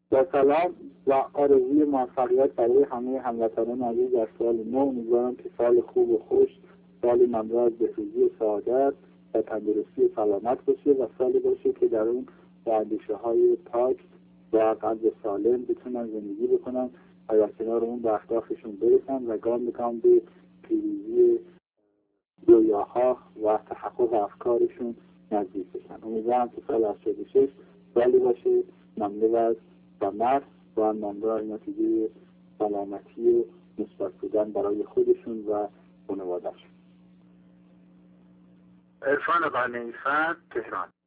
با سلام و آرزوی موفقیت برای همه هموطنان عزیز در سال نو. امیدوارم که سال خوب و خوش، سالی مملو از بهروزی و سعادت و تندرستی و سلامت باشه و سالی باشه که در اون با اندیشه‌های پاک و قلب سالم بتونن زندگی بکنن و در کنار اون به اهدافشون برسن و گام به گام به پیروزی رویاها و تحقق افکارشون نزدیک بشن. امیدوارم که سال 86 سالی باشه مملو از ثمر و مملو از نتیجه سلامتی و مثبت بودن برای خودشون و خانواده‌شون. عرفان قانعی‌فر، تهران.